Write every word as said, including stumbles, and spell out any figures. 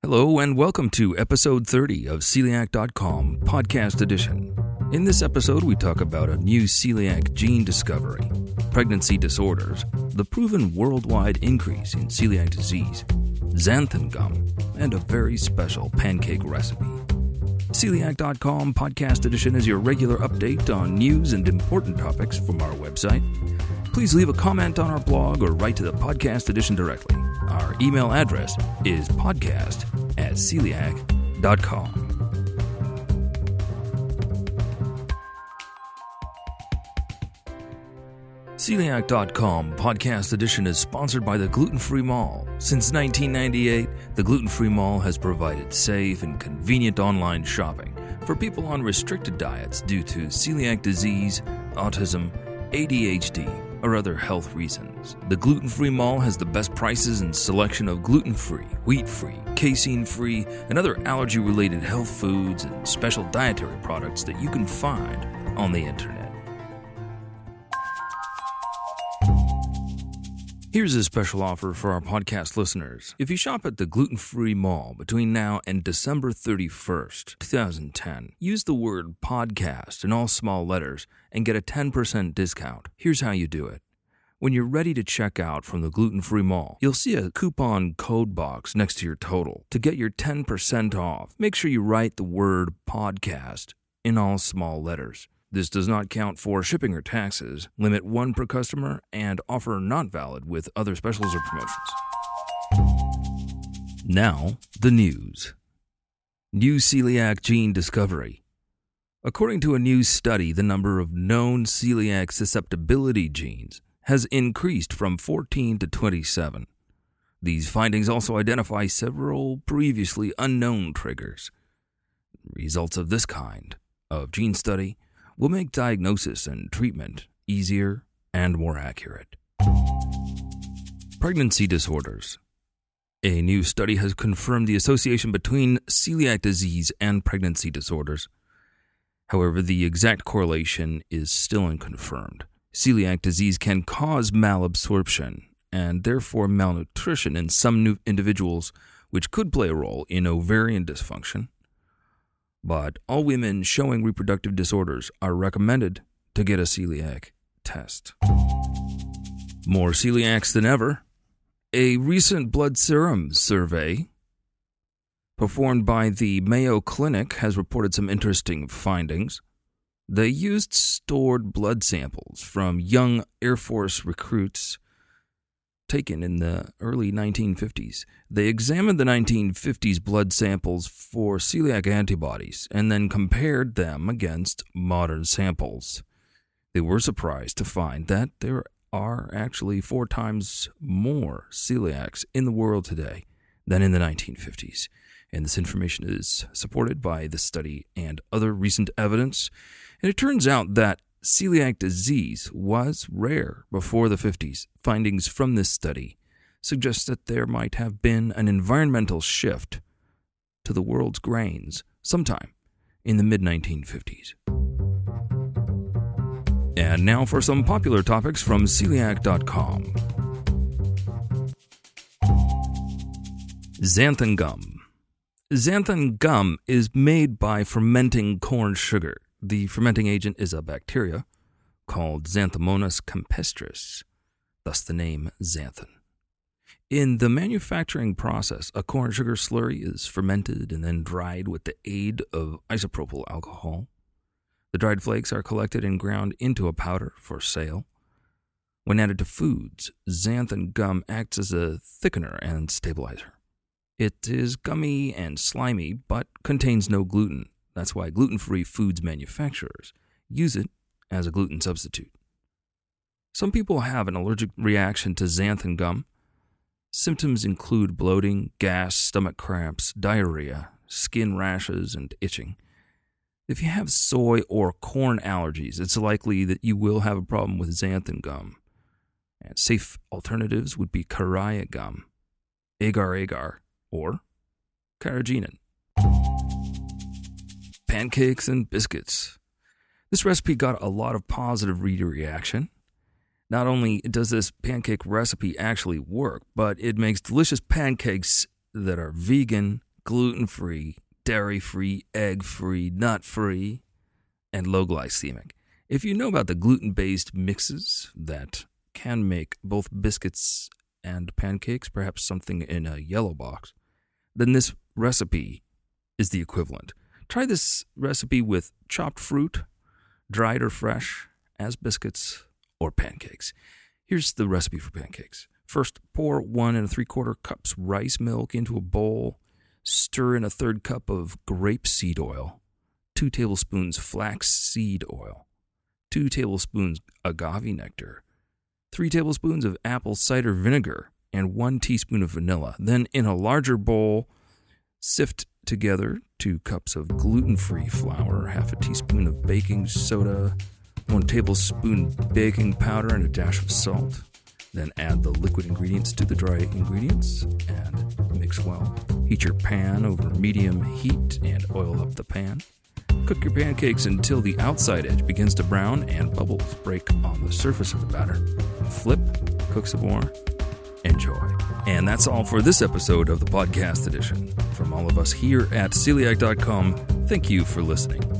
Hello and welcome to episode thirty of Celiac dot com Podcast Edition. In this episode, we talk about a new celiac gene discovery, pregnancy disorders, the proven worldwide increase in celiac disease, xanthan gum, and a very special pancake recipe. Celiac dot com Podcast Edition is your regular update on news and important topics from our website. Please leave a comment on our blog or write to the Podcast Edition directly. Our email address is podcast at celiac dot com. Celiac dot com Podcast Edition is sponsored by the Gluten-Free Mall. Since nineteen ninety-eight, the Gluten-Free Mall has provided safe and convenient online shopping for people on restricted diets due to celiac disease, autism, A D H D, or other health reasons. The Gluten-Free Mall has the best prices and selection of gluten-free, wheat-free, casein-free, and other allergy-related health foods and special dietary products that you can find on the internet. Here's a special offer for our podcast listeners. If you shop at the Gluten-Free Mall between now and December thirty-first, twenty ten, use the word podcast in all small letters and get a ten percent discount. Here's how you do it. When you're ready to check out from the Gluten-Free Mall, you'll see a coupon code box next to your total. To get your ten percent off, make sure you write the word podcast in all small letters. This does not count for shipping or taxes, limit one per customer, and offer not valid with other specials or promotions. Now, the news. New celiac gene discovery. According to a new study, the number of known celiac susceptibility genes has increased from fourteen to twenty-seven. These findings also identify several previously unknown triggers. Results of this kind of gene study will make diagnosis and treatment easier and more accurate. Pregnancy disorders. A new study has confirmed the association between celiac disease and pregnancy disorders. However, the exact correlation is still unconfirmed. Celiac disease can cause malabsorption and therefore malnutrition in some new individuals, which could play a role in ovarian dysfunction. But all women showing reproductive disorders are recommended to get a celiac test. More celiacs than ever. A recent blood serum survey performed by the Mayo Clinic has reported some interesting findings. They used stored blood samples from young Air Force recruits taken in the early nineteen fifties. They examined the nineteen fifties blood samples for celiac antibodies and then compared them against modern samples. They were surprised to find that there are actually four times more celiacs in the world today than in the nineteen fifties. And this information is supported by this study and other recent evidence. And it turns out that celiac disease was rare before the fifties. Findings from this study suggest that there might have been an environmental shift to the world's grains sometime in the mid nineteen fifties. And now for some popular topics from celiac dot com. Xanthan gum. Xanthan gum is made by fermenting corn sugar. The fermenting agent is a bacteria called Xanthomonas campestris, thus the name xanthan. In the manufacturing process, a corn sugar slurry is fermented and then dried with the aid of isopropyl alcohol. The dried flakes are collected and ground into a powder for sale. When added to foods, xanthan gum acts as a thickener and stabilizer. It is gummy and slimy, but contains no gluten. That's why gluten-free foods manufacturers use it as a gluten substitute. Some people have an allergic reaction to xanthan gum. Symptoms include bloating, gas, stomach cramps, diarrhea, skin rashes, and itching. If you have soy or corn allergies, it's likely that you will have a problem with xanthan gum. And safe alternatives would be Karaia gum, agar-agar, or carrageenan. Pancakes and biscuits. This recipe got a lot of positive reader reaction. Not only does this pancake recipe actually work, but it makes delicious pancakes that are vegan, gluten-free, dairy-free, egg-free, nut-free, and low glycemic. If you know about the gluten-based mixes that can make both biscuits and pancakes, perhaps something in a yellow box, then this recipe is the equivalent. Try this recipe with chopped fruit, dried or fresh, as biscuits or pancakes. Here's the recipe for pancakes. First, pour one and a three-quarter cups rice milk into a bowl. Stir in a third cup of grapeseed oil, two tablespoons flaxseed oil, two tablespoons agave nectar, three tablespoons of apple cider vinegar, and one teaspoon of vanilla. Then, in a larger bowl, sift together two cups of gluten-free flour, half a teaspoon of baking soda, one tablespoon baking powder, and a dash of salt. Then add the liquid ingredients to the dry ingredients and mix well. Heat your pan over medium heat and oil up the pan. Cook your pancakes until the outside edge begins to brown and bubbles break on the surface of the batter. Flip, cook some more, enjoy. And that's all for this episode of the podcast edition. From all of us here at celiac dot com, thank you for listening.